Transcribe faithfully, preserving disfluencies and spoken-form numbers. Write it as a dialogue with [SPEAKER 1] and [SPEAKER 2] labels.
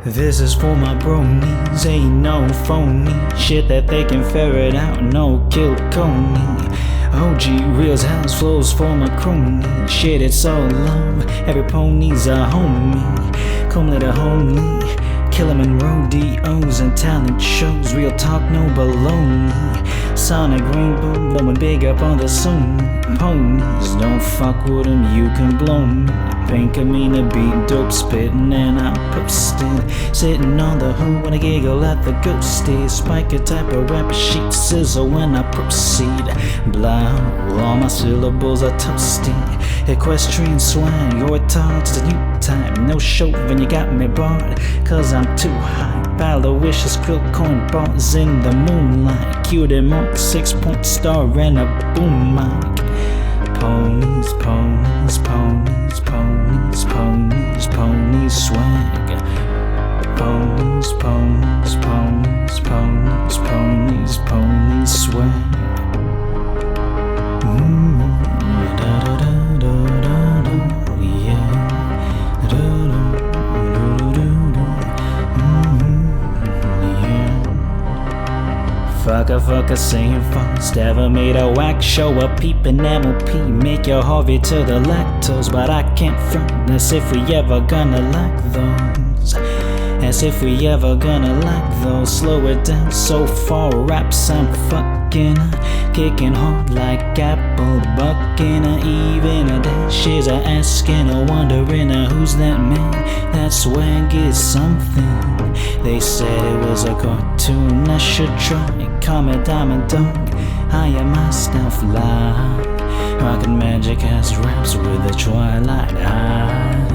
[SPEAKER 1] This is for my bronies, ain't no phony shit that they can ferret out, no kill Coney. O G reels house flows for my crony. Shit, it's all love, every pony's a homie. Come let a homely, kill 'em in rodeos and talent shows. Real talk, no baloney. Sonic rainbow, blowing big up on the sun. Ponies, don't fuck with 'em, you can blow me. Pink Amina beat, dope spittin' and I'm posted. Sitting on the hood when I giggle at the ghosties. Spike a type of rapper sheet sizzle when I proceed. Blow, all my syllables are toasty. Equestrian swag, your thoughts the new type. No chauffin, you got me barred, cause I'm too high. Aloysius krill coin bars in the moonlight. Cutie monk, six point star and a boom mic. Ponies, ponies, ponies, ponies, ponies, ponies swag. Ponies, ponies, ponies, ponies, ponies, ponies swag. Mm, da da da da da da, yeah. Da da da da da, mm, yeah. Fucker, fucker, saying fast. Ever made a whack show a peepin' M O P. Make your Harvey to the lactose, but I can't front as if we ever gonna lack those. As if we ever gonna lack those. Slow it down so far, raps I'm fucking kicking hard like apple bucking. Even a dash is a asking, a wondering uh, who's that man? That swag is something. They said it was a cartoon, I should try. Comet Diamond Dog, I am my stuff live. Rockin' magic ass raps with the twilight high.